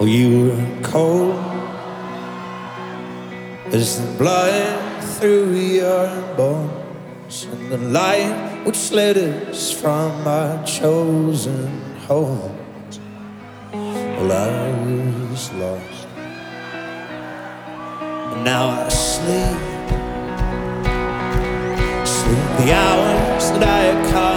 Oh, you were cold as the blood through your bones, and the light which led us from our chosen homes. Well, I was lost, and now I sleep the hours that I had caught